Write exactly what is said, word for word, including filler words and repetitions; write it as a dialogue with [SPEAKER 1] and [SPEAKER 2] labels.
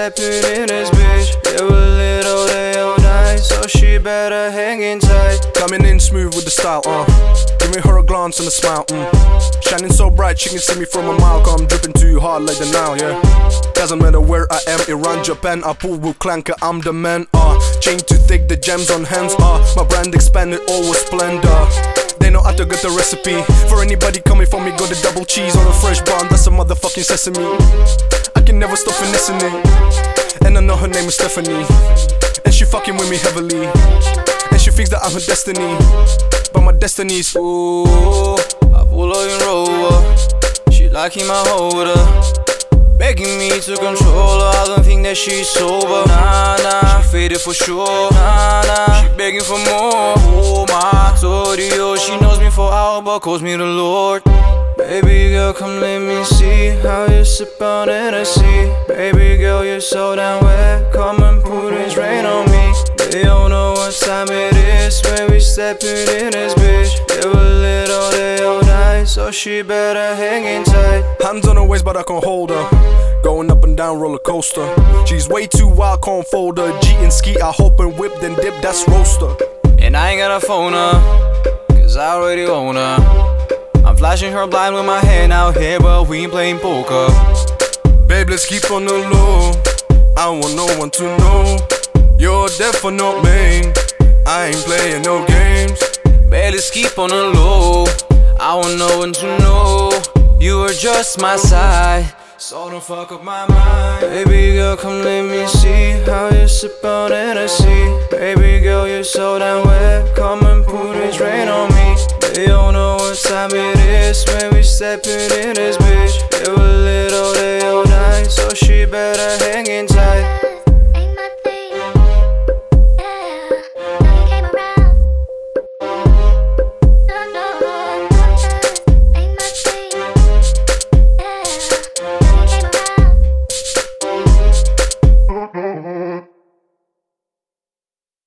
[SPEAKER 1] stepping in this bitch. They were lit all day all night, so she better hang in tight.
[SPEAKER 2] Coming in smooth with the style, uh giving her a glance and a smile, mm. Shining so bright she can see me from a mile. Cause I'm dripping too hard like the Nile, yeah. Doesn't matter where I am, Iran, Japan, I pull with clanker, I'm the man, uh chain too thick, the gems on hands, uh my brand expanded, all with splendor. They know how to get the recipe. For anybody coming for me, got the double cheese on a fresh bun, that's a motherfucking sesame. I can never stop finessing it. And I know her name is Stephanie, and she fucking with me heavily. And she thinks that I'm her destiny, but my destiny's
[SPEAKER 1] ooh, I pull her in Rover, she liking my holder, begging me to control her. I don't think that she's sober. Nah, nah, she faded for sure. Nah, nah, she begging for more. Oh my Torio, she knows me for hours but calls me the Lord. Baby girl, come let me see how you sip on Hennessy. Baby girl, you're so damn wet, come and put this rain on me. They don't know what time it is when we stepping in this bitch. They were lit all day all night, so she better hang in tight.
[SPEAKER 2] Hands on her waist but I can't hold her, going up and down roller coaster. She's way too wild, can't fold her. G and ski, I hop and whip then dip, that's roaster.
[SPEAKER 1] And I ain't gotta phone her, cause I already own her. I'm flashing her blind with my hand out here, but we ain't playing poker.
[SPEAKER 2] Babe, let's keep on the low, I want no one to know. You're deaf or not main, I ain't playing no games.
[SPEAKER 1] Babe, let's keep on the low, I want no one to know. You are just my side, so don't fuck up my mind. Baby girl, come let me see how you sip on Hennessy. Baby girl, you're so damn wet, come and put this rain on me. They don't know what time it is when we stepping in this bitch. They were lit